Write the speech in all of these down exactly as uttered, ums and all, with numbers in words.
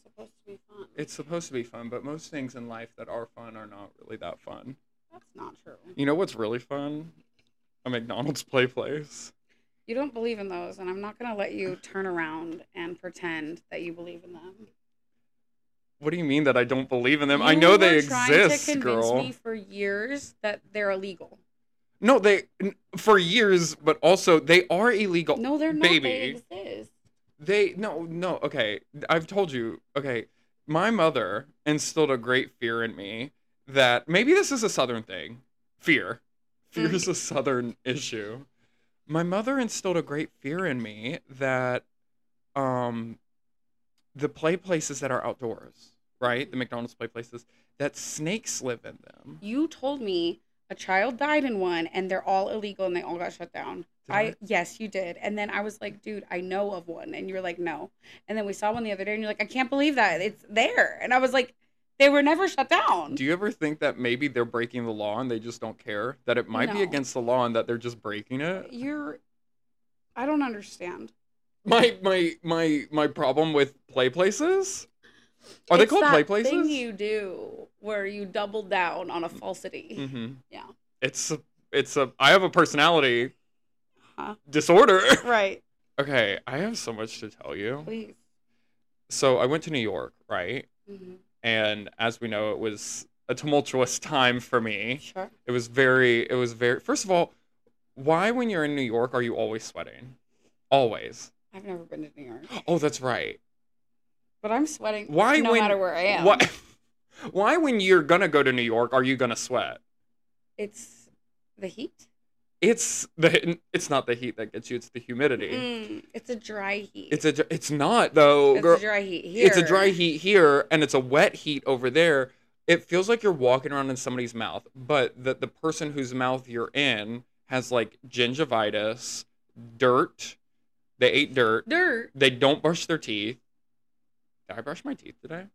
supposed to be fun. It's supposed to be fun, but most things in life that are fun are not really that fun. That's not true. You know what's really fun? A McDonald's play place. You don't believe in those, and I'm not going to let you turn around and pretend that you believe in them. What do you mean that I don't believe in them? You I know they were trying exist, to convince girl. me for years that they're illegal. No, they for years, but also they are illegal. No, they're not. Baby. They exist. They no no okay. I've told you okay. My mother instilled a great fear in me that maybe this is a Southern thing. Fear, fear Mm. is a Southern issue. My mother instilled a great fear in me that, um, the play places that are outdoors, right? The McDonald's play places that snakes live in them. You told me a child died in one, and they're all illegal, and they all got shut down. Did I, I? yes, you did. And then I was like, dude, I know of one, and you were like, no. And then we saw one the other day, and you're like, I can't believe that it's there. And I was like, they were never shut down. Do you ever think that maybe they're breaking the law and they just don't care? That it might be No. against the law and that they're just breaking it? You're, I don't understand. My my my my problem with play places? Are they It's called that play places? thing you do where you double down on a falsity. Mm-hmm. Yeah. It's a, it's a I have a personality Huh? disorder. Right. Okay, I have so much to tell you. Please. So I went to New York, right? Mm-hmm. And as we know, it was a tumultuous time for me. Sure. It was very it was very First of all, why when you're in New York are you always sweating? Always. I've never been to New York, Oh, that's right. but I'm sweating Why no when, matter where I am. Why, why when you're gonna go to New York are you gonna sweat? It's the heat. It's the it's not the heat that gets you, it's the humidity. Mm, it's a dry heat. It's a it's not though, It's girl. a dry heat here. It's a dry heat here and it's a wet heat over there. It feels like you're walking around in somebody's mouth, but the the person whose mouth you're in has like gingivitis, dirt. They ate dirt. Dirt. They don't brush their teeth. Did I brush my teeth today?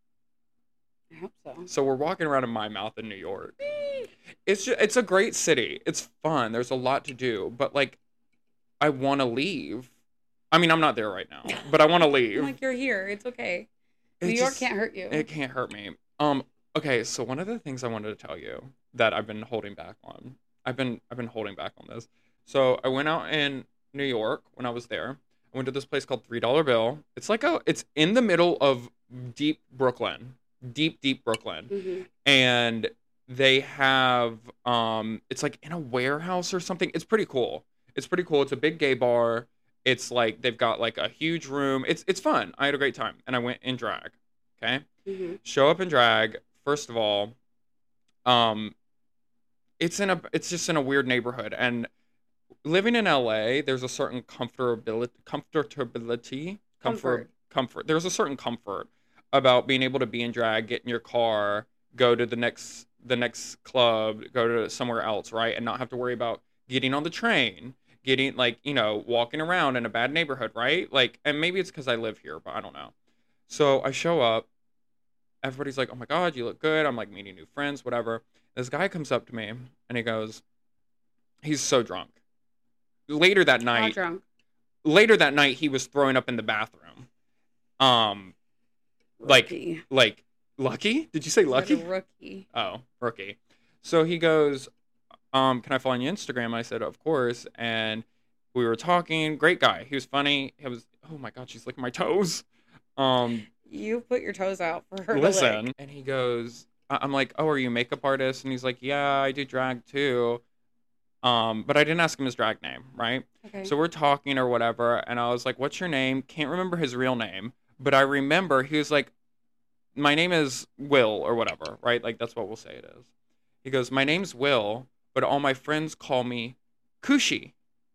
I hope so. So we're walking around in my mouth in New York. It's just, it's a great city. It's fun. There's a lot to do, but like, I want to leave. I mean, I'm not there right now, but I want to leave. Like you're here. It's okay. It New York just- can't hurt you. It can't hurt me. Um. Okay. So one of the things I wanted to tell you that I've been holding back on. I've been I've been holding back on this. So I went out in New York when I was there. I went to this place called Three Dollar Bill. It's like a. It's in the middle of deep Brooklyn, deep deep Brooklyn, Mhm. and they have um. It's like in a warehouse or something. It's pretty cool. It's pretty cool. It's a big gay bar. It's like they've got like a huge room. It's it's fun. I had a great time, and I went in drag. Okay, Mhm. show up in drag. First of all, um, it's in a it's just in a weird neighborhood, and living in L A, there's a certain comfortability, comfortability, comfort, Comfort. comfort. There's a certain comfort about being able to be in drag, get in your car, go to the next the next club, go to somewhere else, right, and not have to worry about getting on the train, getting like you know walking around in a bad neighborhood, right? Like, and maybe it's because I live here, but I don't know. So I show up. Everybody's like, "Oh my God, you look good." I'm like meeting new friends, whatever. This guy comes up to me and he goes, he's so drunk. Later that How night, drunk? later that night, he was throwing up in the bathroom. Um, like, Rookie. like, lucky? Did you say Is that lucky? a rookie. Oh, rookie. So he goes, um, "Can I follow you on Instagram?" I said, "Of course." And we were talking. Great guy. He was funny. He was. Oh my God, she's licking my toes. Um, You put your toes out for her to listen. lick. And he goes, I- I'm like, "Oh, are you a makeup artist?" And he's like, "Yeah, I do drag too." Um, but I didn't ask him his drag name, right? Okay. So we're talking or whatever, and I was like, "What's your name?" Can't remember his real name, but I remember he was like, "My name is Will," or whatever, right? Like that's what we'll say it is. He goes, "My name's Will, but all my friends call me Coochie."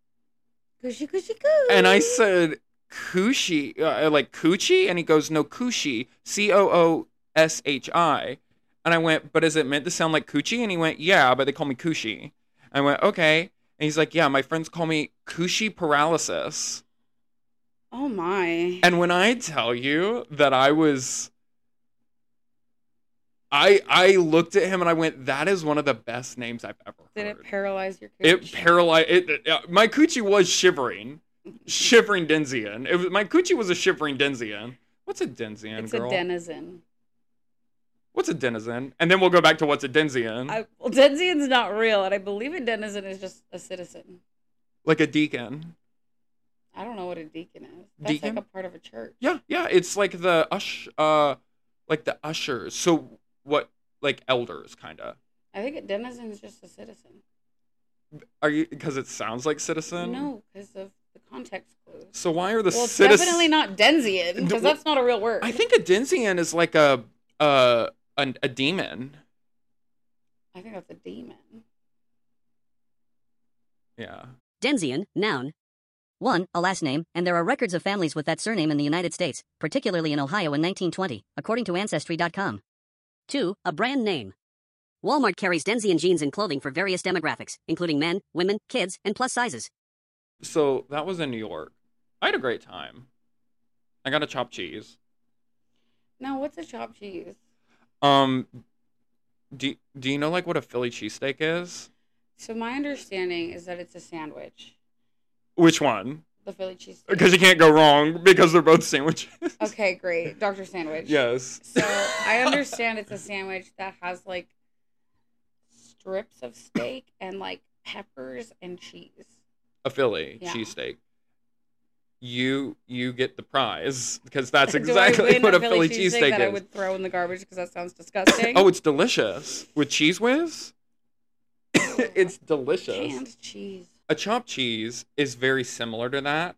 Cushy, cushy, coo. And I said, "Coochie, uh, like Coochie?" And he goes, "No, Coochie, C O O S H I." And I went, "But is it meant to sound like Coochie?" And he went, "Yeah, but they call me Coochie." I went, "Okay." And he's like, "Yeah, my friends call me Coochie paralysis." Oh my. And when I tell you that I was, I I looked at him and I went, "That is one of the best names I've ever Did heard." it paralyze your It cooch? paralyzed. It, it, uh, my coochie was shivering, shivering Denzian. It was my coochie was a shivering Denzian. What's a Denzian, It's girl? a denizen. What's a denizen? And then we'll go back to what's a Denzian. I, well, Denzian's not real, and I believe a denizen is just a citizen. Like a deacon. I don't know what a deacon is. That's Deacon? like a part of a church. Yeah, yeah. It's like the ush, uh, like the ushers. So what, like elders, kind of. I think a denizen is just a citizen. Are you, because it sounds like citizen? No, because of the context clues. So why are the Well, it's citizens... definitely not Denzian, because that's not a real word. I think a Denzian is like a, uh, a, a demon. I think that's a demon. Yeah. Denzian, noun. one. A last name, and there are records of families with that surname in the United States, particularly in Ohio in nineteen twenty, according to Ancestry dot com. two. A brand name. Walmart carries Denzian jeans and clothing for various demographics, including men, women, kids, and plus sizes. So that was in New York. I had a great time. I got a chopped cheese. Now, what's a chopped cheese? Um, do, do you know like what a Philly cheesesteak is? So my understanding is that it's a sandwich. Which one? The Philly cheesesteak. Because you can't go wrong because they're both sandwiches. Okay, great. Doctor Sandwich. Yes. So I understand it's a sandwich that has like strips of steak and like peppers and cheese. A Philly Yeah. cheesesteak. You you get the prize because that's Do I exactly win what a a Philly cheesesteak cheesesteak that I is. would throw in the garbage because that sounds disgusting? Oh, it's delicious with Cheese Whiz. It's delicious. Canned cheese. A chopped cheese is very similar to that.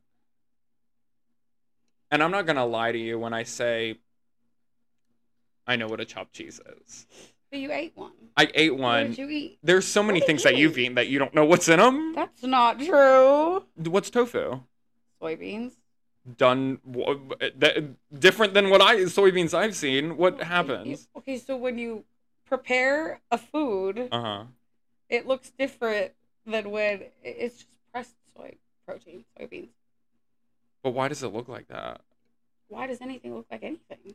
And I'm not going to lie to you when I say I know what a chopped cheese is. But you ate one. I ate What one. did you eat? There's so many What did things you that you've eat? eaten that you don't know what's in them. That's not true. What's tofu? Soybeans. Done w- that, different than what I soybeans I've seen. What Okay, happens? Okay, so when you prepare a food, Uh-huh. it looks different than when it- it's just pressed soy protein, soybeans. But why does it look like that? Why does anything look like anything?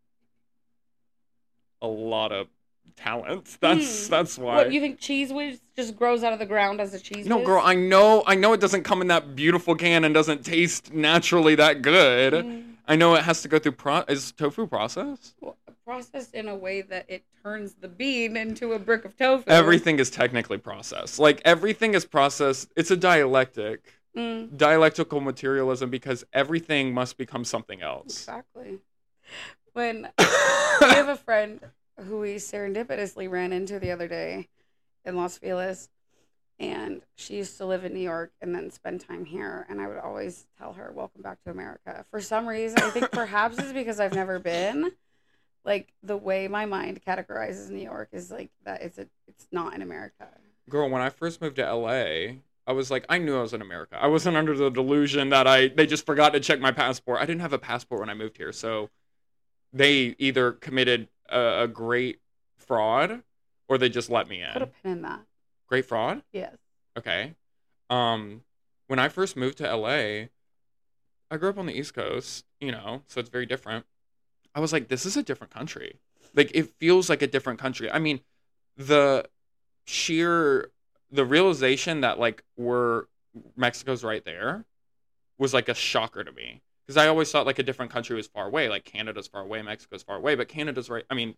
A lot of talent. That's Hmm. that's why. What, you think Cheese Whiz just grows out of the ground as a cheese No, whiz? girl, I know I know it doesn't come in that beautiful can and doesn't taste naturally that good. Mm. I know it has to go through pro is tofu processed? Well, processed in a way that it turns the bean into a brick of tofu. Everything is technically processed. Like everything is processed. It's a dialectic. Mm, Dialectical materialism because everything must become something else. exactly. When we have a friend who we serendipitously ran into the other day in Los Feliz, and she used to live in New York and then spend time here, and I would always tell her, welcome back to America. For some reason, I think perhaps it's because I've never been, like, the way my mind categorizes New York is like that it's a it's not in America. Girl, when I first moved to L A, I was like, I knew I was in America. I wasn't under the delusion that I they just forgot to check my passport. I didn't have a passport when I moved here, so they either committed a, a great fraud or they just let me Put a in. pin in that. Great fraud? Yes. Okay. Um, when I first moved to L A, I grew up on the East Coast, you know, so it's very different. I was like, this is a different country. Like, it feels like a different country. I mean, the sheer, the realization that, like, we're, Mexico's right there was, like, a shocker to me. Because I always thought, like, a different country was far away. Like, Canada's far away, Mexico's far away. But Canada's right, I mean,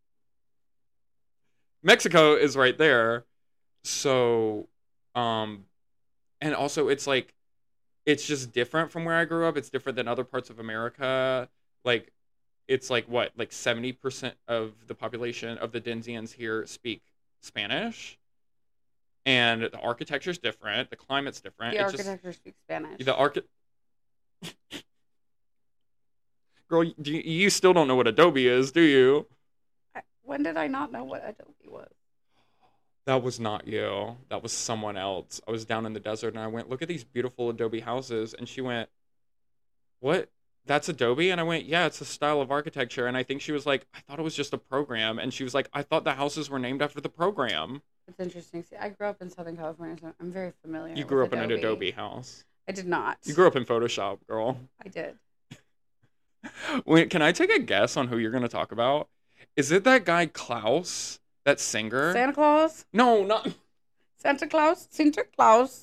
Mexico is right there. So, um, and also it's like, it's just different from where I grew up. It's different than other parts of America. Like, it's like what, like seventy percent of the population of the Denzians here speak Spanish. And the architecture's different. The climate's different. The It's just- architecture speaks Spanish. the archi- Girl, do you, you still don't know what Adobe is, do you? I- When did I not know what Adobe was? That was not you. That was someone else. I was down in the desert and I went, look at these beautiful Adobe houses. And she went, what? That's Adobe? And I went, yeah, it's a style of architecture. And I think she was like, I thought it was just a program. And she was like, I thought the houses were named after the program. It's interesting. See, I grew up in Southern California, so I'm very familiar. You grew with up in an Adobe house. I did not. You grew up in Photoshop, girl. I did. Wait, can I take a guess on who you're going to talk about? Is it that guy Klaus? That singer? Santa Claus? No, not Santa Claus? Santa Claus?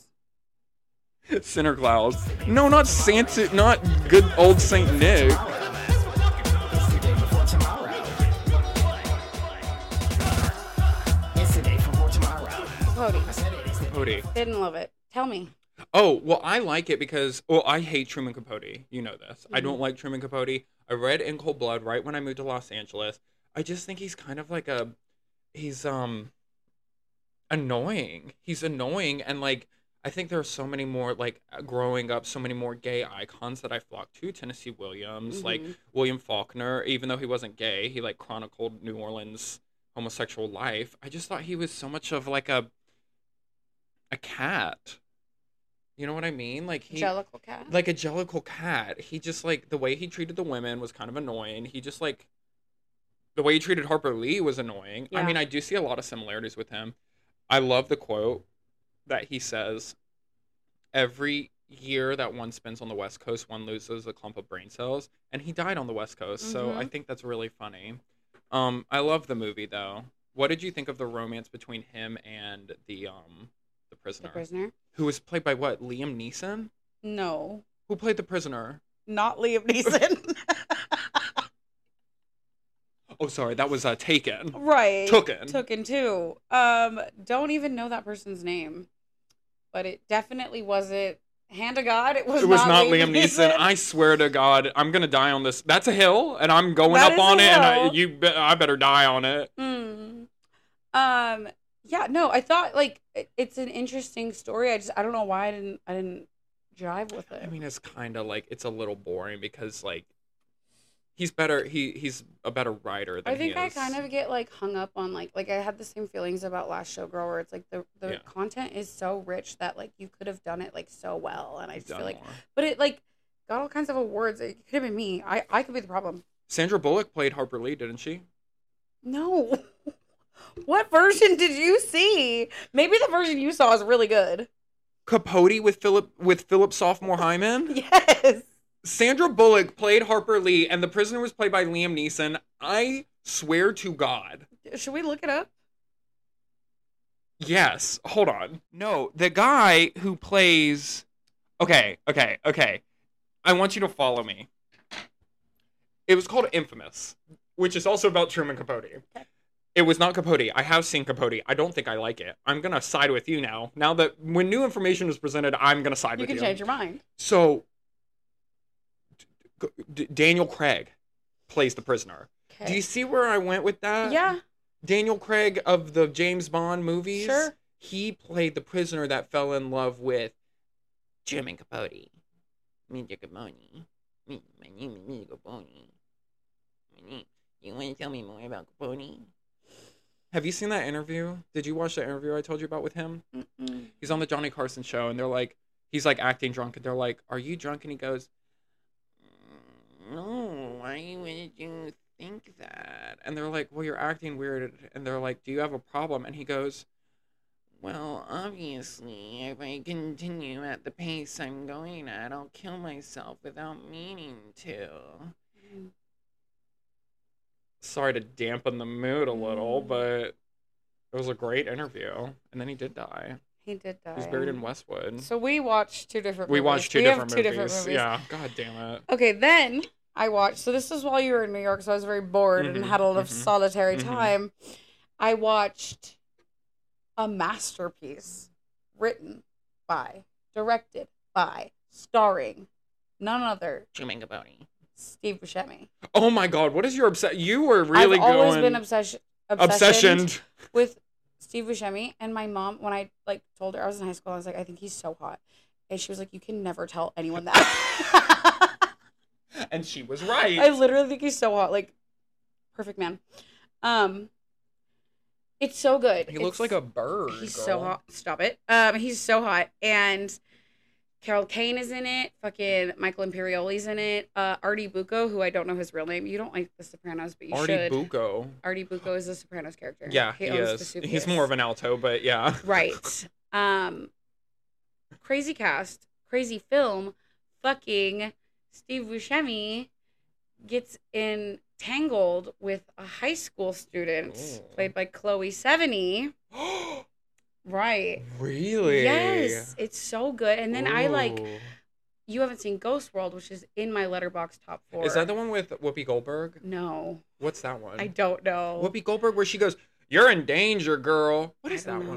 Sinner Klaus. No, not Santa. Not good old Saint Nick. Capote. Capote. Didn't love it. Tell me. Oh, well, I like it because, well, I hate Truman Capote. You know this. I don't Mhm. like Truman Capote. I read In Cold Blood right when I moved to Los Angeles. I just think he's kind of like a, he's, um, annoying. He's annoying. And, like, I think there are so many more, like, growing up, so many more gay icons that I flocked to. Tennessee Williams, like, Mhm. William Faulkner, even though he wasn't gay, he, like, chronicled New Orleans' homosexual life. I just thought he was so much of, like, a, a cat. You know what I mean? Like he, Jellicle Cat. like a jellicle cat. He just like the way he treated the women was kind of annoying. He just like the way he treated Harper Lee was annoying. I Yeah. mean, I do see a lot of similarities with him. I love the quote that he says, "Every year that one spends on the West Coast, one loses a clump of brain cells," and he died on the West Coast. So I Mhm. think that's really funny. Um, I love the movie though. What did you think of the romance between him and the um the prisoner? The prisoner. Who was played by what? Liam Neeson? No, Who played the prisoner? not Liam Neeson. Oh, sorry, that was uh, Taken. Right. Tooken. Tooken too. Um, don't even know that person's name, but it definitely wasn't. Hand to God, it was. It was not, not Liam Neeson. I swear to God, I'm gonna die on this. That's a hill, and I'm going That up is on a it, and I, hill. you, be- I better die on it. Mm. Um. Yeah. No. I thought like it, it's an interesting story. I just I don't know why I didn't I didn't jive with it. I mean, it's kind of like it's a little boring because like he's better. He he's a better writer than I think he I is. kind of get like hung up on like like I had the same feelings about Last Showgirl where it's like the the Yeah. content is so rich that like you could have done it like so well, and I just Done feel like more. but it like got all kinds of awards. It could have been me. I I could be the problem. Sandra Bullock played Harper Lee, didn't she? No. What version did you see? Maybe the version you saw is really good. Capote with Philip with Philip Sophomore Hyman. Yes. Sandra Bullock played Harper Lee, and the prisoner was played by Liam Neeson. I swear to God. Should we look it up? Yes. Hold on. No, the guy who plays. Okay, okay, okay. I want you to follow me. It was called Infamous, which is also about Truman Capote. Okay. It was not Capote. I have seen Capote. I don't think I like it. I'm going to side with you now. Now that when new information is presented, I'm going to side You with can you. change your mind. So, D- D- Daniel Craig plays the prisoner. Okay. Do you see where I went with that? Yeah. Daniel Craig of the James Bond movies. Sure. He played the prisoner that fell in love with Truman Capote. Mister Capote. Me- My name is Mister Capote. My name- You want to tell me more about Capote? Have you seen that interview? Did you watch that interview I told you about with him? Mm-mm. He's on the Johnny Carson show, and they're like, he's like acting drunk, and they're like, "Are you drunk?" And he goes, "No, why would you think that?" And they're like, "Well, you're acting weird." And they're like, "Do you have a problem?" And he goes, "Well, obviously, if I continue at the pace I'm going at, I'll kill myself without meaning to." Sorry to dampen the mood a little, Mm. but it was a great interview. And then he did die. He did die. He was buried in Westwood. So we watched two different We movies. watched two we different have two movies. different movies. Yeah, god damn it. Okay, then I watched. So this was while you were in New York, so I was very bored and Mhm, had a lot of mhm, solitary mhm. time. I watched a masterpiece written by, directed by, starring none other Truman Capote. Steve Buscemi. Oh my god, what is your obsession? You were really I've always going been obsession obsessioned obsessioned. with Steve Buscemi, and my mom, when I like told her I was in high school, I was like, I think he's so hot, and she was like, you can never tell anyone that. And she was right. I literally think he's so hot, like perfect man. Um, it's so good. He looks It's- like a bird. He's girl. so hot. Stop it. Um, he's so hot, and Carol Kane is in it. Fucking Michael Imperioli's in it. Uh, Artie Bucco, who I don't know his real name. You don't like The Sopranos, but you Artie should. Bucco. Artie Bucco is the Sopranos character. Yeah, he, owns is. Vesuvius. He's more of an alto, but yeah. Right. Um, crazy cast, crazy film. Fucking Steve Buscemi gets entangled with a high school student Ooh. played by Chloe Sevigny. Right. Really? Yes, it's so good. And then I like. Ooh. You haven't seen Ghost World, which is in my Letterboxd top four. Is that the one with Whoopi Goldberg? No, What's that one? I don't know. Whoopi Goldberg, where she goes, "You're in danger, girl." What is I don't that know. one?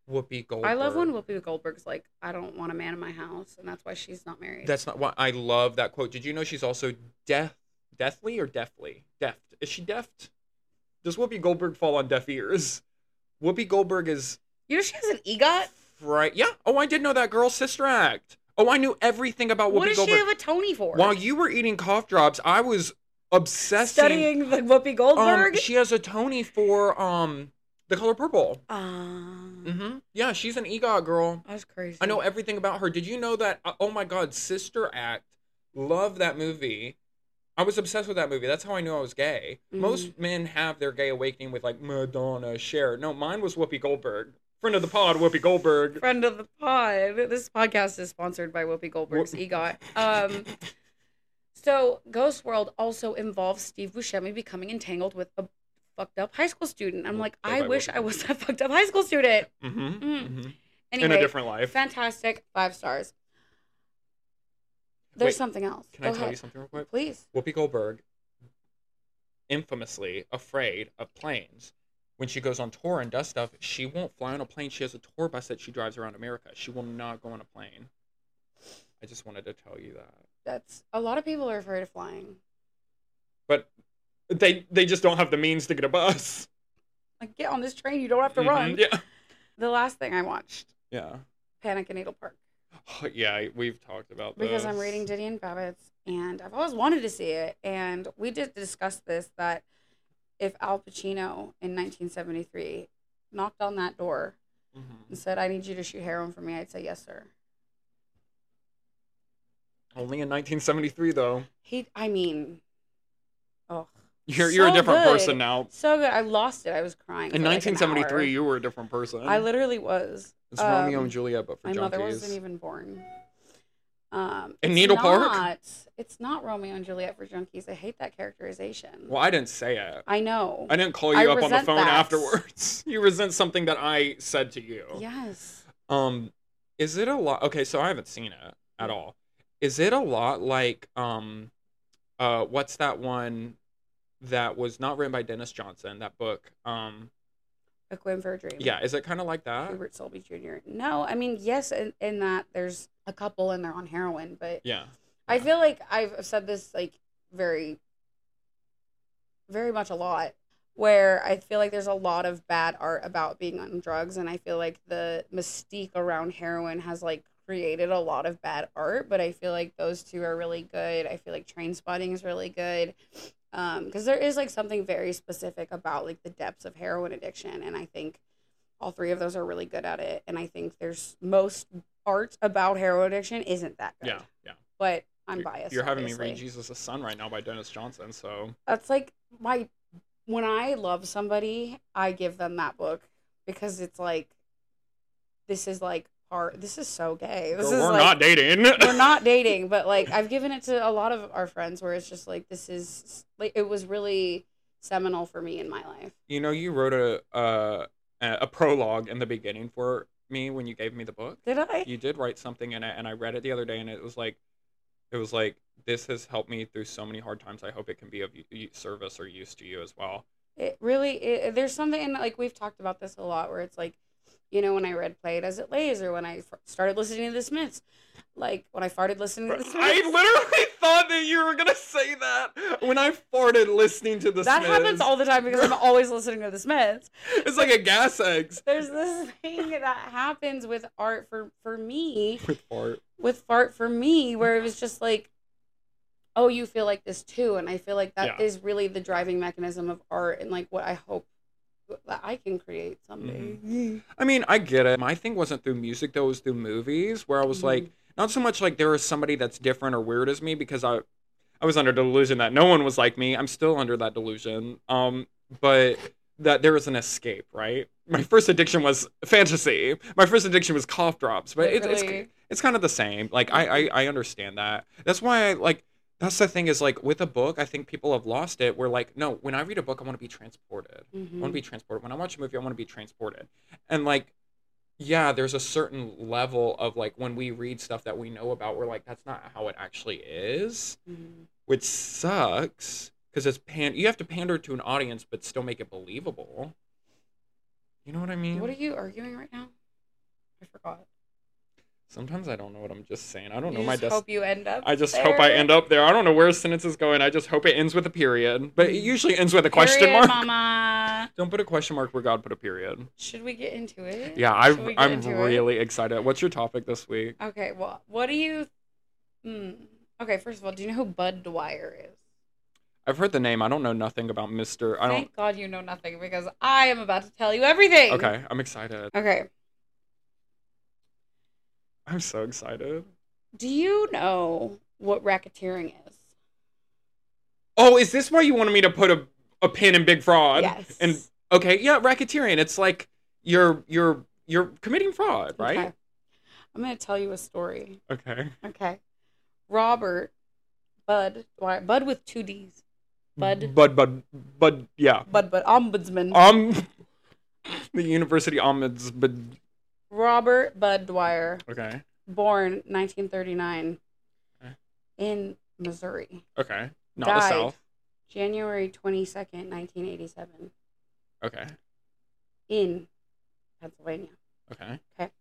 Whoopi Goldberg. I love when Whoopi Goldberg's like, I don't want a man in my house, and that's why she's not married. That's not what I love that quote. Did you know she's also deaf, deathly or deafly? Deft. Is she deft? Does Whoopi Goldberg fall on deaf ears? Whoopi Goldberg is. You know she has an EGOT? Right. Yeah. Oh, I did know that, girl. Sister Act. Oh, I knew everything about Whoopi What does Goldberg. she have a Tony for? While you were eating cough drops, I was obsessing. Studying the Whoopi Goldberg? Um, she has a Tony for um The Color Purple. Um, Mm-hmm. Yeah, she's an EGOT girl. That's crazy. I know everything about her. Did you know that? uh, Oh my God, Sister Act. Love that movie. I was obsessed with that movie. That's how I knew I was gay. Mhm. Most men have their gay awakening with like Madonna, Cher. No, mine was Whoopi Goldberg. Friend of the pod, Whoopi Goldberg. Friend of the pod. This podcast is sponsored by Whoopi Goldberg's EGOT. Um, so Ghost World also involves Steve Buscemi becoming entangled with a fucked up high school student. I'm like, Played I by wish Whoopi I was that fucked up high school student. Mm-hmm. Mm. mm-hmm. Anyway, In a different life. fantastic. Five stars. There's Wait, something else. Can Go I tell ahead. you something real quick? Please. Whoopi Goldberg, infamously afraid of planes. When she goes on tour and does stuff, she won't fly on a plane. She has a tour bus that she drives around America. She will not go on a plane. I just wanted to tell you that. That's a lot of people are afraid of flying. But they they just don't have the means to get a bus. Like, get on this train. You don't have to Mhm, run. Yeah. The last thing I watched, Yeah. Panic in Needle Park. Oh, yeah, we've talked about this. Because I'm reading Diddy and Babbitts, and I've always wanted to see it. And we did discuss this, that if Al Pacino in nineteen seventy-three knocked on that door Mhm. and said, I need you to shoot heroin for me, I'd say, yes, sir. Only in nineteen seventy-three, though. He, I mean, oh, You're you're a So different good. person now. so good. I lost it. I was crying. In for like an nineteen seventy-three, hour. you were a different person. I literally was. It's Romeo Um, and Juliet, but for My junkies. mother wasn't even born. Um, In it's Needle Park? not- It's not Romeo and Juliet for junkies. I hate that characterization. Well, I didn't say it. I know. I didn't call you I up on the resent phone that. afterwards. You resent something that I said to you. Yes. Um, is it a lot? Okay, so I haven't seen it at all. Is it a lot like um, uh, what's that one that was not written by Dennis Johnson? That book. Um, A Queen for a Dream. yeah, is it kind of like that? Hubert Selby Junior No, I mean, yes, in, in that there's a couple and they're on heroin, but Yeah. I Yeah. feel like I've said this like very, very much a lot, where I feel like there's a lot of bad art about being on drugs, and I feel like the mystique around heroin has like created a lot of bad art, but I feel like those two are really good. I feel like Train Spotting is really good. Um, because there is like something very specific about like the depths of heroin addiction, and I think all three of those are really good at it. And I think there's most art about heroin addiction isn't that good. Yeah. Yeah. But I'm You're- biased. You're having obviously. me read Jesus' Son right now by Dennis Johnson, so That's like my when I love somebody, I give them that book because it's like this is like part. This is so gay. This Girl, is we're like, not dating. we're not dating, but like I've given it to a lot of our friends where it's just like this is like it was really seminal for me in my life. You know, you wrote a uh, a prologue in the beginning for me when you gave me the book. Did I? You did write something in it, and I read it the other day, and it was like, it was like, this has helped me through so many hard times. I hope it can be of u- service or use to you as well. It really it, there's something like we've talked about this a lot where it's like, you know, when I read Play It As It Lays or when I f- started listening to the Smiths, like when I farted listening to the Smiths. I literally thought that you were gonna say that when I farted listening to the that Smiths. happens all the time because I'm always listening to the Smiths. It's like a gas eggs There's this thing that happens with art for for me, with fart. with fart for me, where it was just like, oh, you feel like this too, and I feel like that is Yeah. really the driving mechanism of art and like what I hope that I can create someday. Mm-hmm. I mean, I get it. My thing wasn't through music though; it was through movies, where I was Mhm. like, not so much like there was somebody that's different or weird as me, because I, I was under the delusion that no one was like me. I'm still under that delusion. Um, but that there was an escape, right? My first addiction was fantasy. My first addiction was cough drops, but it, it's Literally. it's kind of the same. Like I, I I understand that. That's why I like. That's the thing is like with a book, I think people have lost it. We're like, no, when I read a book, I want to be transported. I want to be transported. When I watch a movie, I want to be transported. And like, yeah, there's a certain level of like when we read stuff that we know about, we're like, that's not how it actually is, Mhm. which sucks because it's pan. You have to pander to an audience, but still make it believable. You know what I mean? What are you arguing right now? I forgot. Sometimes I don't know what I'm just saying. I don't You know my just des- hope you end up I just there. hope I end up there. I don't know where a sentence is going. I just hope it ends with a period. But it usually ends with a question Period, mark. mama. Don't put a question mark where God put a period. Should we get into it? Yeah, I, Should we get I'm into really excited. What's your topic this week? it? Okay, well, what do you... Hmm. Okay, first of all, do you know who Bud Dwyer is? I've heard the name. I don't know nothing about Mister I don't. Thank God you know nothing, because I am about to tell you everything. Okay, I'm excited. Okay. I'm so excited. Do you know what racketeering is? Oh, is this why you wanted me to put a, a pin in Big Fraud? Yes. And okay, yeah, racketeering. It's like you're you're you're committing fraud, right? Okay. I'm going to tell you a story. Okay. Okay. Robert Bud Dwyer. Bud with two D's. Bud. Bud, Bud, Bud, yeah. Bud, Bud. Ombudsman. Um, the University Ombudsman. Robert Bud Dwyer. Okay. Born nineteen thirty-nine Okay. in Missouri. Okay. Not Died the South. January twenty-second, nineteen eighty-seven. Okay. In Pennsylvania. Okay.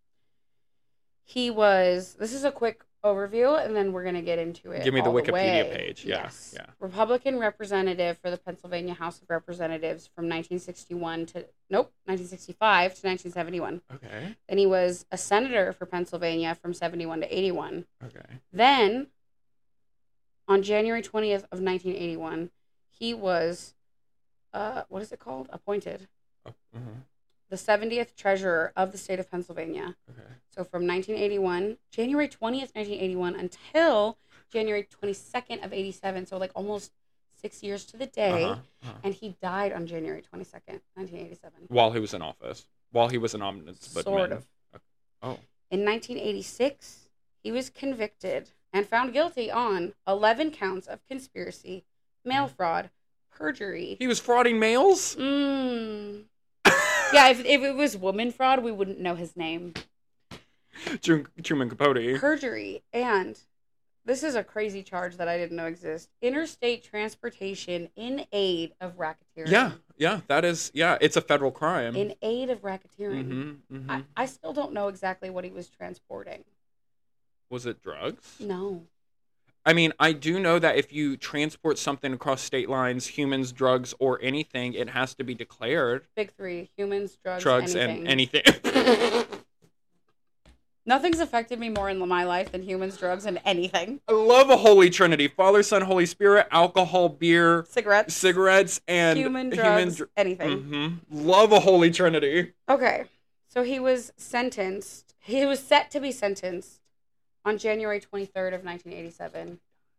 He was, this is a quick overview, and then we're going to get into it. Give me the all Wikipedia way. page. Yeah. Yes. Yeah. Republican representative for the Pennsylvania House of Representatives from nineteen sixty-one to, nope, nineteen sixty-five to nineteen seventy-one. Okay. Then he was a senator for Pennsylvania from seventy-one to eighty-one. Okay. Then, on January twentieth of nineteen eighty-one, he was, uh, what is it called? Appointed. Oh, uh-huh. The seventieth treasurer of the state of Pennsylvania. Okay. So from nineteen eighty-one, January twentieth, nineteen eighty-one, until January twenty-second of eighty-seven. So like almost six years to the day. Uh-huh. Uh-huh. And he died on January twenty-second, nineteen eighty-seven. While he was in office. While he was an ombudsman. Sort of. Oh. In nineteen eighty-six, he was convicted and found guilty on eleven counts of conspiracy, mail fraud, perjury. He was frauding mails? Mm. Yeah, if, if it was woman fraud, we wouldn't know his name. Tru- Truman Capote. Perjury, and this is a crazy charge that I didn't know exists. Interstate transportation in aid of racketeering. Yeah, yeah, that is, yeah, it's a federal crime. In aid of racketeering. Mm-hmm, mm-hmm. I, I still don't know exactly what he was transporting. Was it drugs? No. I mean, I do know that if you transport something across state lines, humans, drugs, or anything, it has to be declared. Big three: humans, drugs, Drugs anything. and anything. Nothing's affected me more in my life than humans, drugs, and anything. I love a holy trinity: Father, Son, Holy Spirit, alcohol, beer, Cigarettes, cigarettes, and human, human drugs, dr- anything. Mm-hmm. Love a holy trinity. Okay, so he was sentenced. He was set to be sentenced on January twenty-third of nineteen eighty-seven.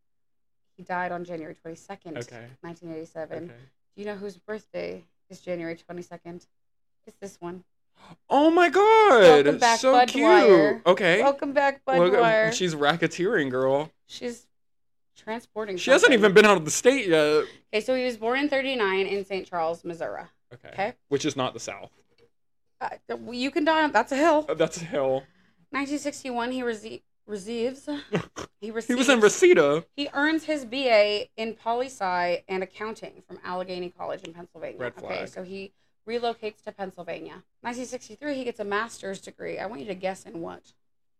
He died on January twenty-second, Okay. nineteen eighty-seven. Okay. Do you know whose birthday is January twenty-second? It's this one. Oh my god! Welcome back, so Bud cute. Dwyer. Okay. Welcome back, Bud Look, Dwyer. she's racketeering, girl. She's transporting She hasn't something. even been out of the state yet. Okay, so he was born in thirty-nine in Saint Charles, Missouri. Okay. Okay. Which is not the South. Uh, you can die on, that's a hill. Uh, That's a hill. nineteen sixty-one, he rece- receives. He receives. He was in Reseda. He earns his B A in poli-sci and accounting from Allegheny College in Pennsylvania. Red Okay, flag. so he relocates to Pennsylvania. nineteen sixty-three, he gets a master's degree. I want you to guess in what?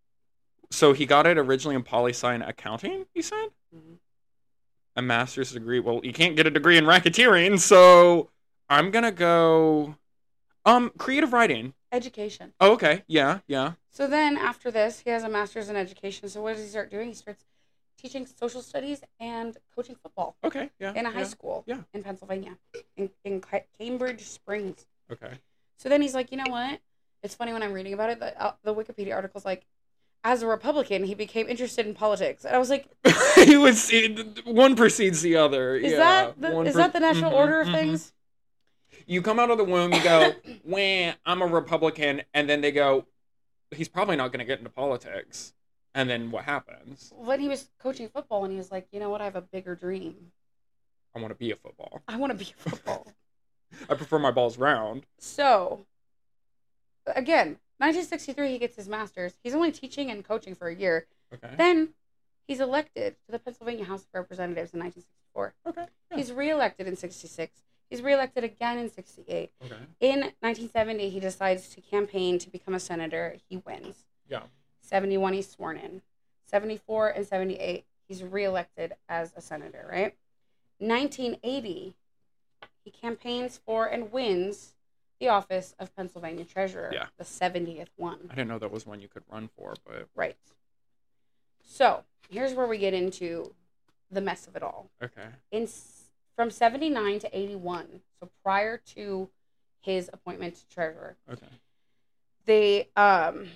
So he got it originally in poli-sci and accounting, you said? Mhm. A master's degree. Well, you can't get a degree in racketeering, so I'm going to go um creative writing. Education. Oh, okay. Yeah, yeah. So then after this, he has a master's in education. So what does he start doing? He starts teaching social studies and coaching football Okay, yeah. in a high yeah, school yeah. in Pennsylvania, in, in Ca- Cambridge Springs. Okay. So then he's like, you know what? It's funny when I'm reading about it, the, uh, the Wikipedia article's like, as a Republican, he became interested in politics. And I was like, he was it, one precedes the other. is yeah, that the, one is pre- that the national mhm, order of mhm. things? You come out of the womb, you go, "Wah, I'm a Republican," and then they go, "He's probably not going to get into politics." And then what happens? When he was coaching football, and he was like, you know what? I have a bigger dream. I want to be a football. I want to be a football. I prefer my balls round. So, again, nineteen sixty-three, he gets his master's. He's only teaching and coaching for a year. Okay. Then he's elected to the Pennsylvania House of Representatives in nineteen sixty-four. Okay. Yeah. He's reelected in sixty-six. He's reelected again in sixty-eight. Okay. In nineteen seventy, he decides to campaign to become a senator. He wins. Yeah. seventy-one, he's sworn in. seventy-four and seventy-eight, he's reelected as a senator, right? nineteen eighty, he campaigns for and wins the office of Pennsylvania Treasurer. Yeah. The seventieth one. I didn't know that was one you could run for, but Right. So, here's where we get into the mess of it all. okay. In From seventy-nine to eighty-one, so prior to his appointment to treasurer, Okay. they um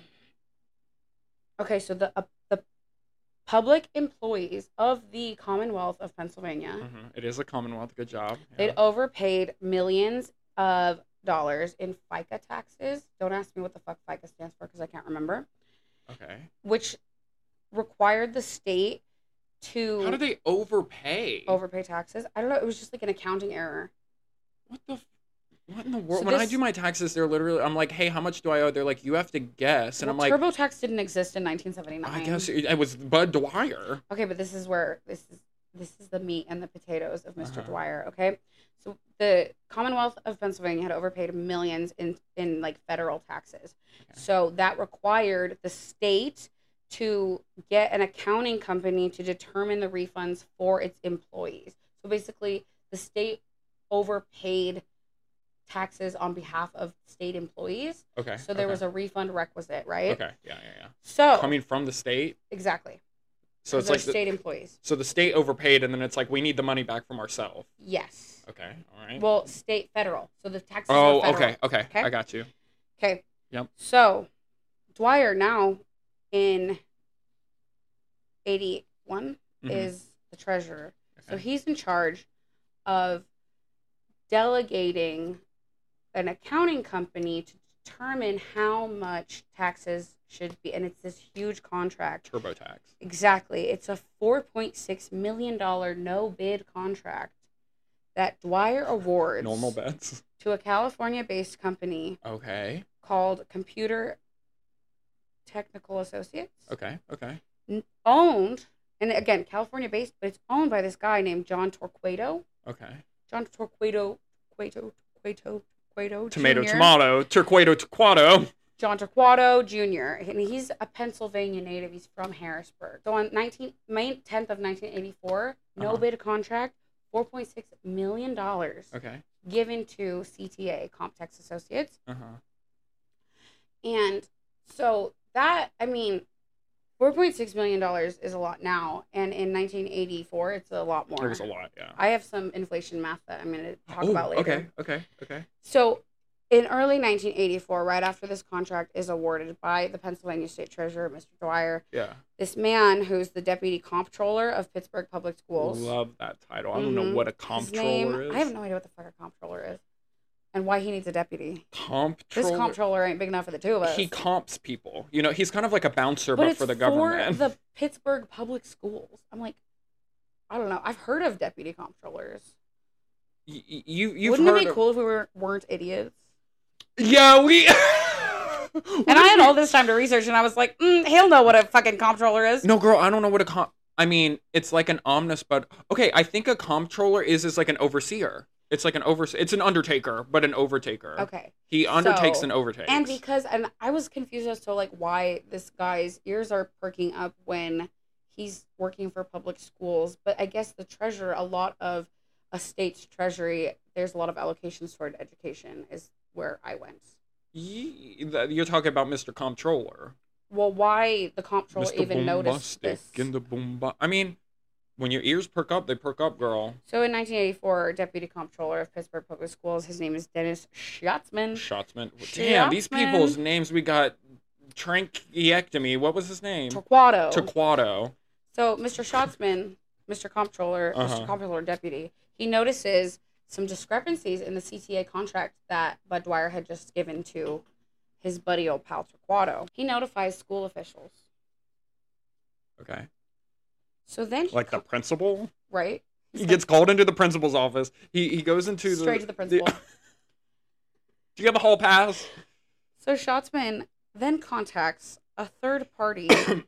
okay, so the uh, the public employees of the Commonwealth of Pennsylvania, hmm It is a Commonwealth. Good job. they'd Yeah. overpaid millions of dollars in FICA taxes. Don't ask me what the fuck FICA stands for because I can't remember. Okay. Which required the state to How do they overpay? overpay taxes. I don't know. It was just like an accounting error. What the? f- What in the world? So when I this- do my taxes, they're literally. I'm like, hey, how much do I owe? They're like, you have to guess, and Well, I'm like, TurboTax didn't exist in nineteen seventy-nine. I guess it, it was Bud Dwyer. Okay, but this is where this is this is the meat and the potatoes of mister Uh-huh. Dwyer. Okay, so the Commonwealth of Pennsylvania had overpaid millions in in like federal taxes, Okay. so that required the state to get an accounting company to determine the refunds for its employees. So basically, the state overpaid taxes on behalf of state employees. Okay. So there okay. was a refund requisite, right? Okay. Yeah, yeah, yeah. So Coming from the state, exactly. so it's They're like the, state employees. so the state overpaid, and then it's like we need the money back from ourselves. Yes. Okay. All right. Well, state, federal. So the taxes oh, are federal. okay, okay. Okay. I got you. Okay. Yep. So Dwyer now in eighty-one Mhm. is the treasurer. So Okay. he's in charge of delegating an accounting company to determine how much taxes should be. And it's this huge contract. TurboTax. Exactly. It's a four point six million dollars no bid contract that Dwyer awards Normal bets. to a California based company Okay. called Computer Technical Associates. Okay. Okay. N- Owned, and again, California based, but it's owned by this guy named John Torquato. Okay. John Torquato, Torquato, Torquato, Torquato Tomato, Junior tomato, Turquato, Turquato. John Torquato Junior And he's a Pennsylvania native. He's from Harrisburg. So on nineteen, May tenth of nineteen eighty-four, no Uh-huh. bid contract, four point six million dollars Okay. given to C T A, Comptex Associates. Uh huh. And so that, I mean, four point six million dollars is a lot now. And in nineteen eighty-four, it's a lot more. It was a lot. Yeah. I have some inflation math that I'm going to talk Oh, about later. okay. Okay. Okay. So in early nineteen eighty-four, right after this contract is awarded by the Pennsylvania State Treasurer, Mister Dwyer, Yeah. this man who's the Deputy Comptroller of Pittsburgh Public Schools. Love that title. I don't know Mhm. what a His comptroller name, is. I have no idea what the fuck a comptroller is and why he needs a deputy. Comptroller. This comptroller ain't big enough for the two of us. He comps people. You know, he's kind of like a bouncer, but but, it's for the government. the Pittsburgh Public Schools. I'm like, I don't know. I've heard of deputy comptrollers. Y- y- you you've Wouldn't it heard be of- cool if we were, weren't idiots? Yeah, we. And I had all this time to research, and I was like, mm, he'll know what a fucking comptroller is. No, girl, I don't know what a comp. I mean, it's like an omnibus, but okay. I think a comptroller is is like an overseer. It's like an over. It's an undertaker, but an overtaker. Okay. He undertakes So- and overtakes. And because, and I was confused as to like why this guy's ears are perking up when he's working for public schools. But I guess the treasurer, a lot of a state's treasury, there's a lot of allocations toward education is where I went. Ye- that- You're talking about Mister Comptroller. Well, why the comptroller Mister even noticed Bombastic this? in the boom. bo- I mean, when your ears perk up, they perk up, girl. So in nineteen eighty-four, Deputy Comptroller of Pittsburgh Public Schools, his name is Dennis Schatzman. Shotsman. Damn, these Shotsman. people's names. We got Tracheectomy. What was his name? Torquato. Torquato. So Mister Schatzman, Mister Comptroller, Uh-huh. Mister Comptroller Deputy, he notices some discrepancies in the C T A contract that Bud Dwyer had just given to his buddy old pal Torquato. He notifies school officials. Okay. So then he, Like the principal? right? He gets called into the principal's office. He he goes into the Straight to the principal. Do you have a hall pass? So Schatzman then contacts a third party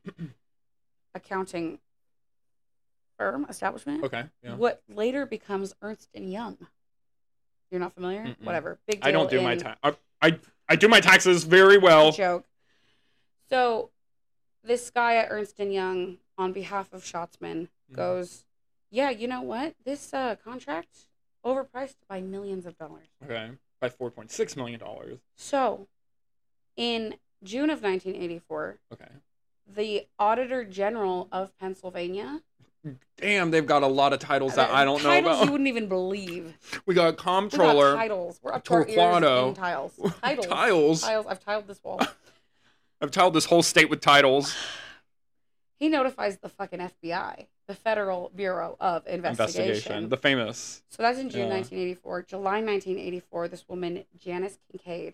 accounting firm, establishment, Okay. Yeah. what later becomes Ernst and Young. You're not familiar? Mm-mm. Whatever. Big deal. I don't do in... my tax. I, I I do my taxes very well. Joke. So, this guy at Ernst and Young, on behalf of Schatzman, Mhm. goes, "Yeah, you know what? This uh, contract overpriced by millions of dollars." Okay, by four point six million dollars. So, in June of nineteen eighty-four, Okay. the Auditor General of Pennsylvania. Damn, they've got a lot of titles that I don't know titles about. you wouldn't even believe. We got We got comptroller. titles. We're up to our ears Torquato. in tiles. Titles. Tiles. Tiles. I've tiled this wall. I've tiled this whole state with titles. He notifies the fucking F B I, the Federal Bureau of Investigation. Investigation. The famous. So that's in June Yeah. nineteen eighty-four. July nineteen eighty-four, this woman, Janice Kincaid,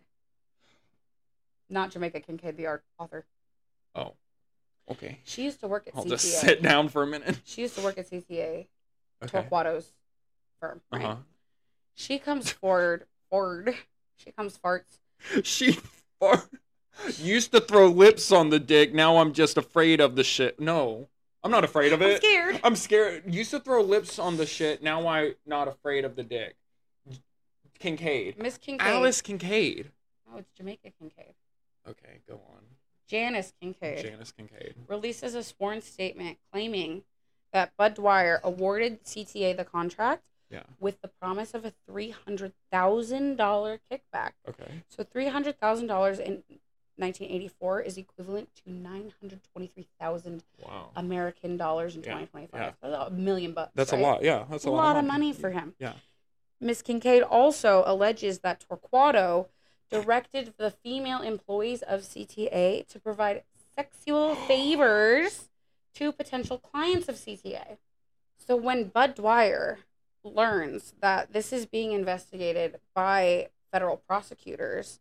not Jamaica Kincaid, the art author. Oh. Okay. She used to work at I'll C T A. just sit down for a minute. She used to work at C T A, Okay. Torquato's firm, right? Uh-huh. She comes forward, forward. She comes farts. She far- used to throw lips on the dick. Now I'm just afraid of the shit. No, I'm not afraid of it. I'm scared. I'm scared. Used to throw lips on the shit. Now I'm not afraid of the dick. Kincaid. Miss Kincaid. Alice Kincaid. Oh, it's Jamaica Kincaid. Okay, go on. Janice Kincaid Janice Kincaid. releases a sworn statement claiming that Bud Dwyer awarded C T A the contract Yeah. with the promise of a three hundred thousand dollars kickback. Okay. So three hundred thousand dollars in nineteen eighty-four is equivalent to nine hundred twenty-three thousand Wow. American dollars in Yeah, twenty twenty-five. yeah. That's a million bucks. That's right? a lot. Yeah, that's a, a lot, lot of of money, money for him. Yeah. Miss Kincaid also alleges that Torquato directed the female employees of C T A to provide sexual favors to potential clients of C T A. So when Bud Dwyer learns that this is being investigated by federal prosecutors,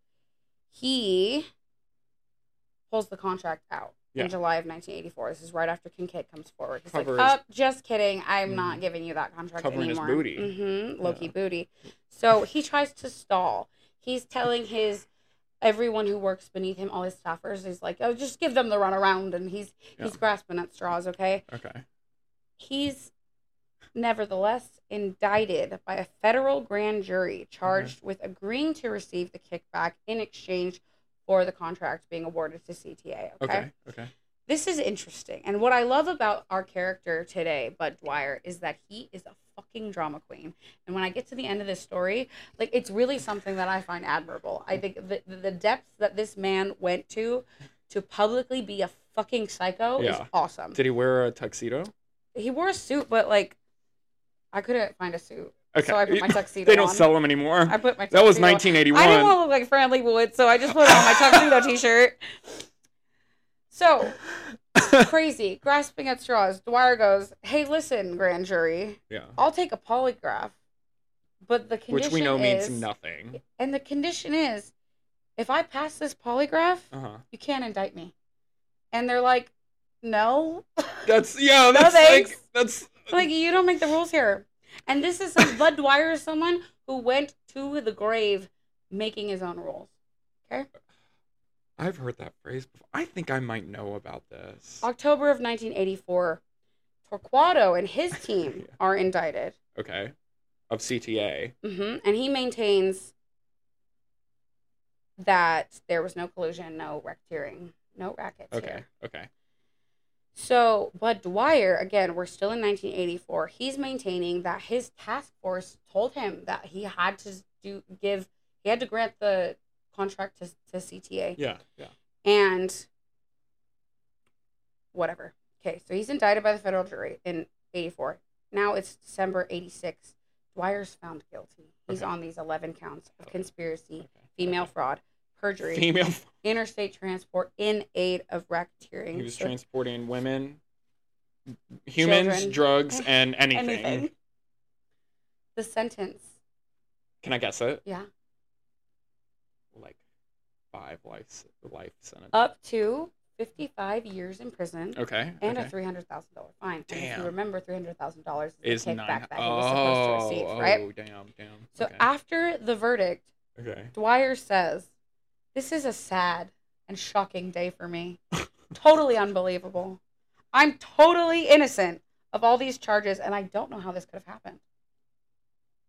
he pulls the contract out Yeah. in July of nineteen eighty-four. This is right after Kincaid comes forward. He's Cover like, his- oh, just kidding. I'm Mhm. not giving you that contract Covering his anymore. booty. Mm-hmm. Low-key Yeah. booty. So he tries to stall. He's telling his everyone who works beneath him, all his staffers, he's like, oh, just give them the runaround. And he's Yeah. he's grasping at straws, okay? Okay. He's nevertheless indicted by a federal grand jury charged with agreeing to receive the kickback in exchange for the contract being awarded to C T A, okay? Okay. Okay. This is interesting. And what I love about our character today, Bud Dwyer, is that he is a fucking drama queen. And when I get to the end of this story, like, it's really something that I find admirable. I think the, the depths that this man went to to publicly be a fucking psycho is Yeah. awesome. Did he wear a tuxedo? He wore a suit, but, like, I couldn't find a suit. Okay. So I put my tuxedo They don't on. sell them anymore. I put my tuxedo That was on. nineteen eighty-one. I didn't want to look like Fran Lebowitz, so I just put on my tuxedo t-shirt. So, crazy, grasping at straws. Dwyer goes, hey, listen, grand jury, Yeah. I'll take a polygraph, but the condition Which we know is, means nothing. and the condition is, if I pass this polygraph, Uh-huh. you can't indict me. And they're like, no. That's yeah, No that's like thanks. that's Like, you don't make the rules here. And this is some, Bud Dwyer is someone who went to the grave making his own rules. Okay? I've heard that phrase before. I think I might know about this. October of nineteen eighty-four, Torquato and his team Yeah. are indicted. Okay. Of C T A. hmm And he maintains that there was no collusion, no racketeering, no rackets Okay. here. Okay. So, Bud Dwyer, again, we're still in nineteen eighty-four. He's maintaining that his task force told him that he had to do give, he had to grant the contract to, to C T A. Yeah. Yeah. And whatever. Okay, so he's indicted by the federal jury in eighty-four. Now it's December eighty-six. Dwyer's found guilty. He's Okay. on these eleven counts of conspiracy, Okay. female Okay. fraud, perjury, Female. interstate transport in aid of racketeering. He was So- transporting women, humans, Children. drugs, and anything. anything. The sentence, Can I guess it? yeah, Like five life life sentence. up to fifty-five years in prison Okay. and okay. a three hundred thousand dollars fine. And if Damn. you remember, three hundred thousand dollars is Is the nine. kickback that he Oh, was supposed to receive, oh, right? damn, damn. So okay. after the verdict, okay. Dwyer says, this is a sad and shocking day for me. Totally unbelievable. I'm totally innocent of all these charges, and I don't know how this could have happened.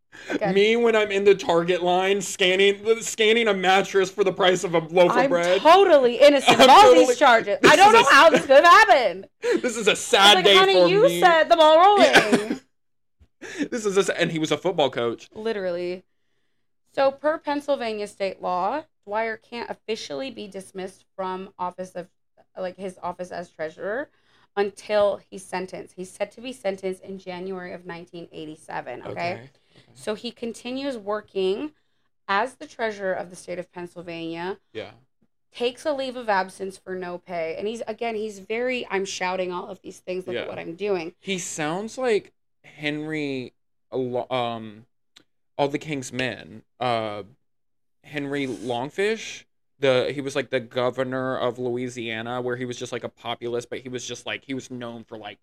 Again. Me when I'm in the Target line scanning scanning a mattress for the price of a loaf I'm of bread. totally innocent I'm of all totally- these charges. this I don't is know a- how this could have happened. This is a It's sad like, day honey, for you me. set the ball rolling. Yeah. This is a, and he was a football coach. Literally. So, per Pennsylvania state law, Dwyer can't officially be dismissed from office of, like, his office as treasurer until he's sentenced. He's set to be sentenced in January of nineteen eighty-seven, okay? Okay. okay. So, he continues working as the treasurer of the state of Pennsylvania, Yeah. takes a leave of absence for no pay. And he's, again, he's very, I'm shouting all of these things, look Yeah. at what I'm doing. He sounds like Henry, um, all the King's Men. Uh, Henry Longfish. The he was like the governor of Louisiana, where he was just like a populist, but he was just like he was known for like,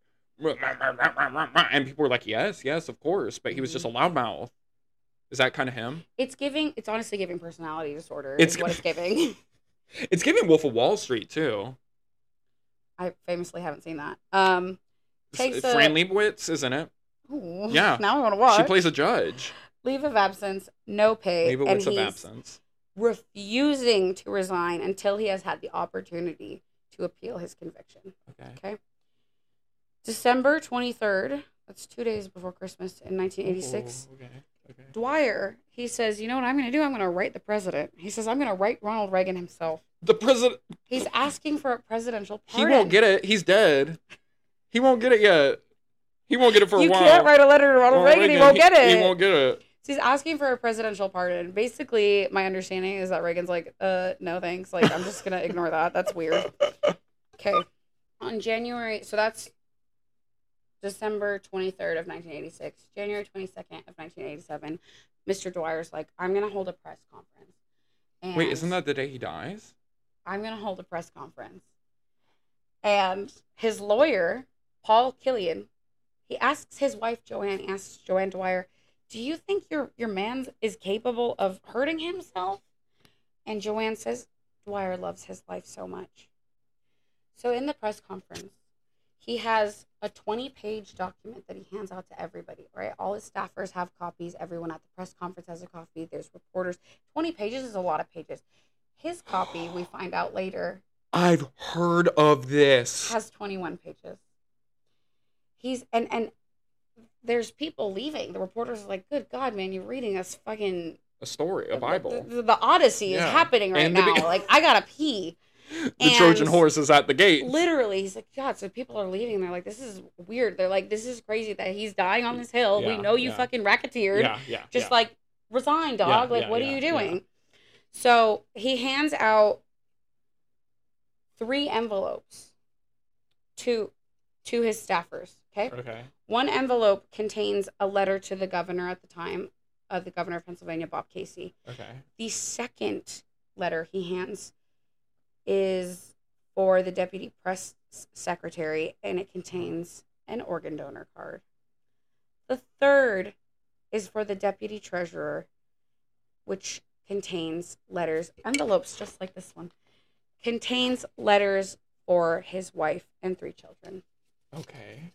and people were like, yes, yes, of course, but he was just a loudmouth. Is that kind of him? It's giving, it's honestly giving personality disorder. It's It's what it's giving. It's giving Wolf of Wall Street too. I famously haven't seen that. Um, takes a, Fran Lebowitz, isn't it? Ooh, Yeah. Now I want to watch. She plays a judge. Leave of absence, no pay, and Lebowitz of he's absence. refusing to resign until he has had the opportunity to appeal his conviction. Okay. Okay. December twenty-third. That's two days before Christmas in nineteen eighty-six. Oh, okay. Okay. Dwyer, he says, you know what I'm going to do? I'm going to write the president. He says, I'm going to write Ronald Reagan himself. The president. He's asking for a presidential He pardon. won't get it. He's dead. He won't get it yet. He won't get it for You a while. can't write a letter to Ronald Ronald Reagan. He won't get it. He won't get it. So he's asking for a presidential pardon. Basically, my understanding is that Reagan's like, uh, no thanks. Like, I'm just going to ignore that. That's weird. Okay. On January, so that's December twenty-third of nineteen eighty-six. January twenty-second of nineteen eighty-seven, Mister Dwyer's like, I'm going to hold a press conference. And Wait, isn't that the day he dies? I'm going to hold a press conference. And his lawyer, Paul Killian, he asks his wife, Joanne, he asks Joanne Dwyer, do you think your, your man is capable of hurting himself? And Joanne says, Dwyer loves his life so much. So in the press conference, he has a twenty-page document that he hands out to everybody, right? All his staffers have copies. Everyone at the press conference has a copy. There's reporters. twenty pages is a lot of pages. His copy, we find out later, I've heard of this. has twenty-one pages. He's, and, and there's people leaving. The reporters are like, good God, man, you're reading us fucking... A story, a Bible. The, the, the Odyssey Yeah. is happening right And the now. be- Like, I gotta pee. The And Trojan horse is at the gate. Literally, he's like, God, so people are leaving. They're like, this is weird. They're like, this is crazy that he's dying on this hill. we Yeah, know you yeah. fucking racketeered. Yeah, yeah. Just yeah. like, resign, dog. Yeah, like, yeah, what yeah, are you yeah. doing? So he hands out three envelopes to to his staffers. Okay. Okay. One envelope contains a letter to the governor at the time, uh, the governor of Pennsylvania, Bob Casey. Okay. The second letter he hands is for the deputy press secretary, and it contains an organ donor card. The third is for the deputy treasurer, which contains letters, envelopes just like this one, contains letters for his wife and three children, Okay.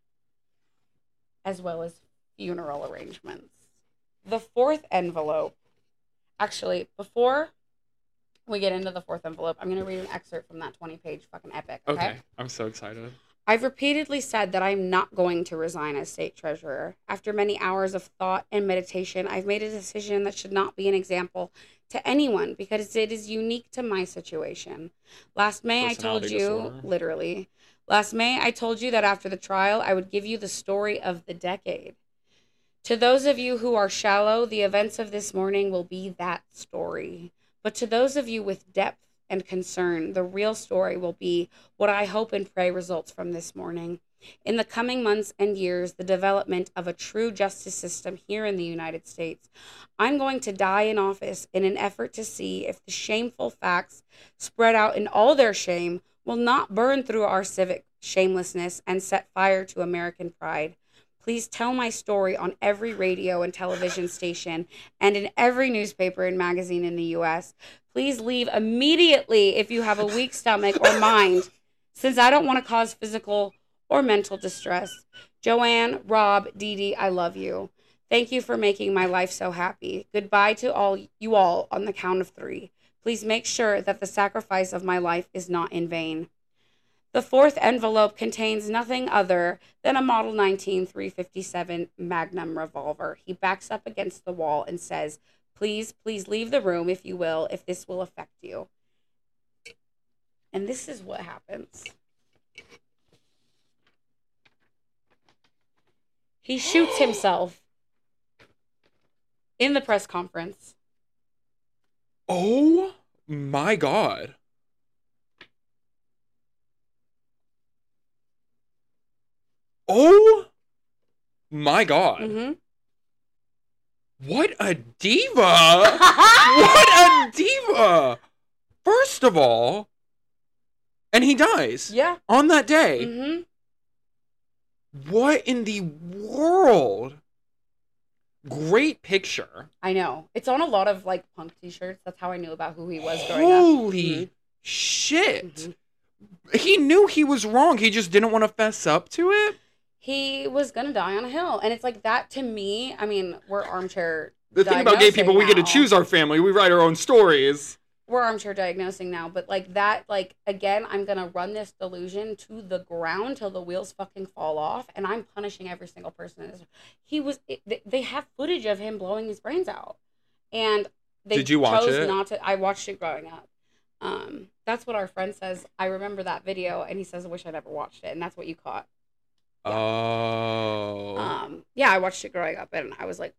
as well as funeral arrangements. The fourth envelope, actually, before we get into the fourth envelope, I'm going to read an excerpt from that twenty-page fucking epic, okay? Okay. I'm so excited. I've repeatedly said that I'm not going to resign as state treasurer. After many hours of thought and meditation, I've made a decision that should not be an example to anyone because it is unique to my situation. Last May, I told Personality you, disorder. literally, last May, I told you that after the trial, I would give you the story of the decade. To those of you who are shallow, the events of this morning will be that story. But to those of you with depth and concern, the real story will be what I hope and pray results from this morning. In the coming months and years, the development of a true justice system here in the United States. I'm going to die in office in an effort to see if the shameful facts spread out in all their shame will not burn through our civic shamelessness and set fire to American pride. Please tell my story on every radio and television station and in every newspaper and magazine in the U S. Please leave immediately if you have a weak stomach or mind, since I don't want to cause physical or mental distress. Joanne, Rob, Dee Dee, I love you. Thank you for making my life so happy. Goodbye to all you all on the count of three. Please make sure that the sacrifice of my life is not in vain. The fourth envelope contains nothing other than a Model nineteen three fifty-seven Magnum revolver. He backs up against the wall and says, please, please leave the room if you will, if this will affect you. And this is what happens. He shoots himself in the press conference. Oh my God. Oh my God. Mm-hmm. What a diva. What a diva. First of all, and he dies. Yeah. On that day. Mm-hmm. What in the world? Great picture. I know. It's on a lot of like punk t-shirts. That's how I knew about who he was growing Holy up. shit. Mm-hmm. He knew he was wrong. He just didn't want to fess up to it. He was gonna die on a hill. And it's like that to me, I mean, we're armchair The thing about gay diagnosing people, we get to now. choose our family. We write our own stories. We're armchair diagnosing now, but like that, like again, I'm gonna run this delusion to the ground till the wheels fucking fall off, and I'm punishing every single person. In this. He was. It, they have footage of him blowing his brains out, and they Did you watch chose it? not to. I watched it growing up. Um, that's what our friend says. I remember that video, and he says, "I wish I never watched it," and that's what you caught. Yeah. Oh. Um, yeah, I watched it growing up, and I was like,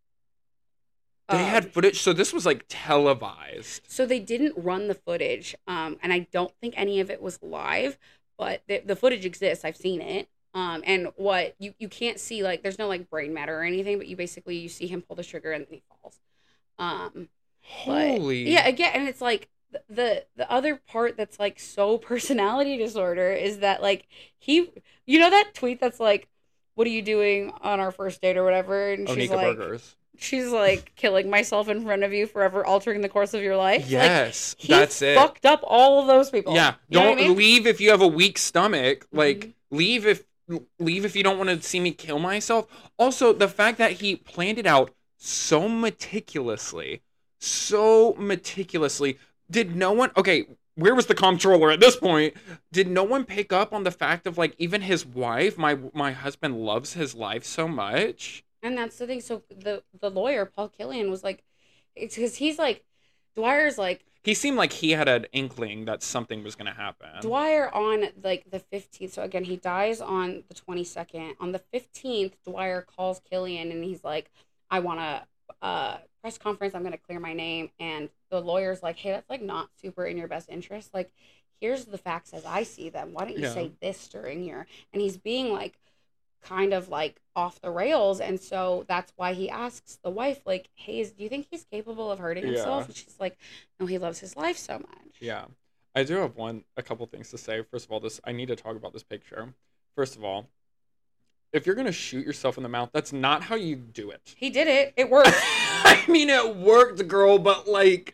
They um, had footage, so this was like televised. So they didn't run the footage, um, and I don't think any of it was live, but the, the footage exists. I've seen it. Um, and what you, you can't see, like, there's no like brain matter or anything, but you basically you see him pull the trigger and then he falls. Um, but, Holy. yeah, again, and it's like the, the the other part that's like so personality disorder is that like he, you know that tweet that's like, what are you doing on our first date or whatever, and she's Onika like. Burgers. She's like killing myself in front of you, forever altering the course of your life. Yes, like, he that's it. Fucked up all of those people. Yeah, You know don't what I mean? leave if you have a weak stomach. Like, Mm-hmm. leave if leave if you don't want to see me kill myself. Also, the fact that he planned it out so meticulously, so meticulously. Did no one? Okay, where was the comptroller at this point? Did no one pick up on the fact of like even his wife? My my husband loves his life so much. And that's the thing. So the the lawyer Paul Killian was like, it's because he's like, Dwyer's like He seemed like he had an inkling that something was going to happen. Dwyer on like the fifteenth. So again, he dies on the twenty-second. On the fifteenth, Dwyer calls Killian and he's like, I want a uh, press conference. I'm going to clear my name. And the lawyer's like, hey, that's like not super in your best interest. Like, here's the facts as I see them. Why don't you Yeah. say this during your, and he's being like, kind of like off the rails, and so that's why he asks the wife like, hey, is, do you think he's capable of hurting himself? Yeah. And she's like, no, he loves his life so much. Yeah. I do have one, a couple things to say. First of all, this I need to talk about this picture. First of all, if you're going to shoot yourself in the mouth, that's not how you do it. He did it. It worked. I mean, it worked, girl, but like,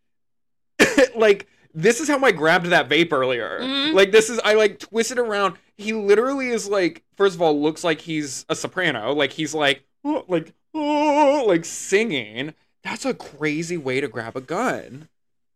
like, this is how I grabbed that vape earlier. Mhm. Like, this is, I like twisted around. He literally is like, first of all, looks like he's a soprano. Like, he's like, oh, like, oh, like singing. That's a crazy way to grab a gun.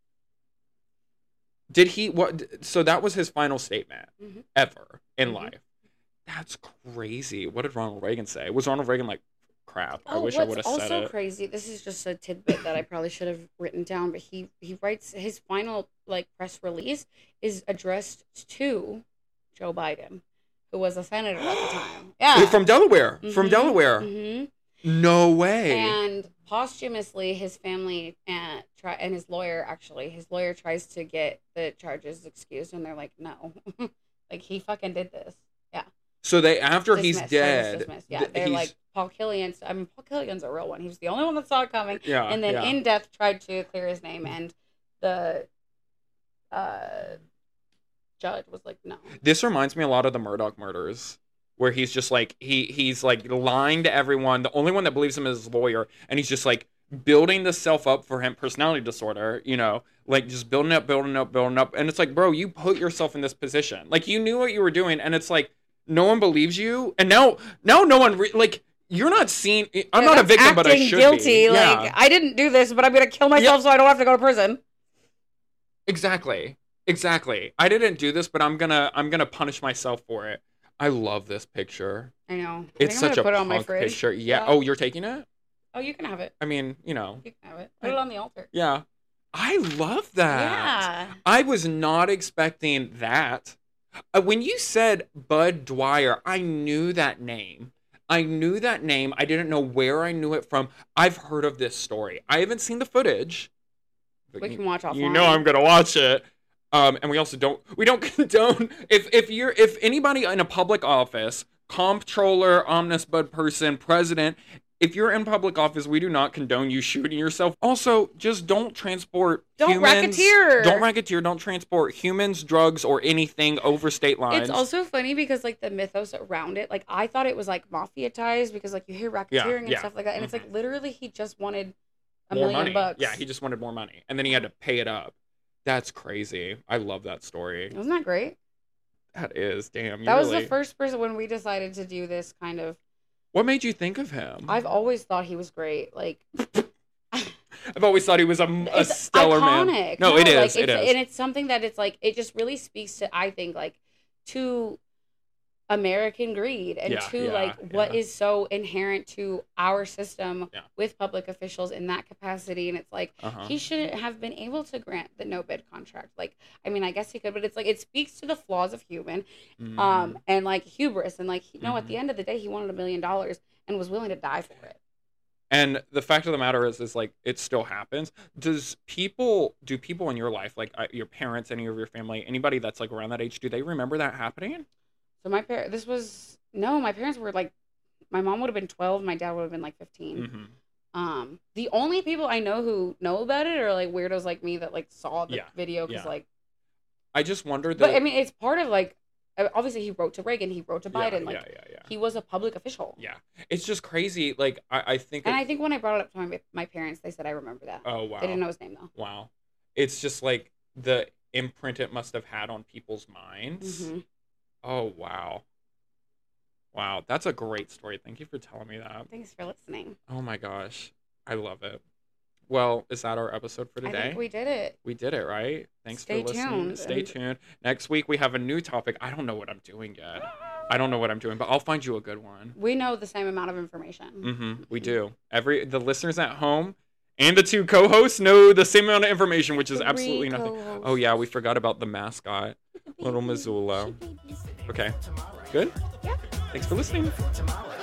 Did he, what, so that was his final statement Mhm. ever in Mhm. life. That's crazy. What did Ronald Reagan say? Was Ronald Reagan like, crap, I Oh, wish I would what's have said also it. crazy, this is just a tidbit that I probably should have written down, but he he writes his final like press release is addressed to Joe Biden, who was a senator at the time. Yeah. From Delaware. From Mhm, Delaware. mhm. No way. And posthumously, his family and try and his lawyer actually, his lawyer tries to get the charges excused, and they're like, no, like he fucking did this. Yeah. So they, after Dismissed, he's charges dead, dismissed. Yeah, th- they're he's- like Paul Killian's. I mean, Paul Killian's a real one. He was the only one that saw it coming, yeah, and then yeah. in death tried to clear his name, and the uh, judge was like, no. This reminds me a lot of the Murdoch murders, where he's just like he he's like lying to everyone. The only one that believes him is his lawyer, and he's just like building the self up for him, personality disorder. You know, like just building up, building up, building up, and it's like, bro, you put yourself in this position. Like you knew what you were doing, and it's like no one believes you, and now now no one re- like you're not seen. I'm Yeah, not a that's victim, but I acting should guilty. be. Like Yeah. I didn't do this, but I'm gonna kill myself so I don't have to go to prison. Exactly. Exactly. I didn't do this, but I'm gonna I'm gonna punish myself for it. I love this picture. I know. I It's think I'm such gonna a put it on my punk fridge. picture. Yeah. Yeah. Oh, you're taking it? Oh, you can have it. I mean, you know. You can have it. Put it on the altar. Yeah. I love that. Yeah. I was not expecting that. Uh, when you said Bud Dwyer, I knew that name. I knew that name. I didn't know where I knew it from. I've heard of this story. I haven't seen the footage. But We you, can watch offline. you know I'm gonna watch it. Um, and we also don't we don't condone if if you're if anybody in a public office, comptroller, omnibus person, president, if you're in public office, we do not condone you shooting yourself. Also, just don't transport Don't humans. racketeer. Don't racketeer. Don't transport humans, drugs, or anything over state lines. It's also funny because like the mythos around it, like I thought it was like mafia ties because like you hear racketeering Yeah, and yeah. stuff like that, and it's like literally he just wanted a more million money. bucks. Yeah, he just wanted more money, and then he had to pay it up. That's crazy. I love that story. Wasn't that great? That is damn. You That was really- the first person when we decided to do this kind of. What made you think of him? I've always thought he was great. Like I've always thought he was a, a it's stellar iconic. man. No, it like, is. It it's, is. and it's something that it's like it just really speaks to I think like to American greed and Yeah, to yeah, like what yeah. is so inherent to our system Yeah. with public officials in that capacity. And it's like Uh-huh. he shouldn't have been able to grant the no bid contract. Like I mean, I guess he could, but it's like it speaks to the flaws of human, Mhm. um, and like hubris and like no, at Mhm. the end of the day, he wanted a million dollars and was willing to die for it. And the fact of the matter is, is like it still happens. Does people, do people in your life, like uh, your parents, any of your family, anybody that's like around that age, do they remember that happening? So my parents, this was no, my parents were like, my mom would have been twelve, my dad would have been like fifteen. Mm-hmm. Um, the only people I know who know about it are like weirdos like me that like saw the Yeah, video because yeah. like, I just wonder that. but I mean, it's part of like, uh, obviously he wrote to Reagan, he wrote to yeah, Biden, like yeah, yeah, yeah. he was a public official. Yeah, it's just crazy. Like I, I think. And it- I think when I brought it up to my my parents, they said I remember that. oh wow. They didn't know his name though. Wow. It's just like the imprint it must have had on people's minds. hmm Oh wow. Wow, that's a great story. Thank you for telling me that. Thanks for listening. Oh my gosh. I love it. Well, is that our episode for I today? think we did it. We did it, right? Thanks Stay for listening. tuned, Stay and- tuned. Next week we have a new topic. I don't know what I'm doing yet. I don't know what I'm doing, but I'll find you a good one. We know the same amount of information. Mm-hmm. We do. Every the listeners at home and the two co-hosts know the same amount of information, which is Three absolutely nothing. co-hosts. Oh yeah, we forgot about the mascot, little Missoula. Okay, good. Yeah. Thanks for listening. Tomorrow.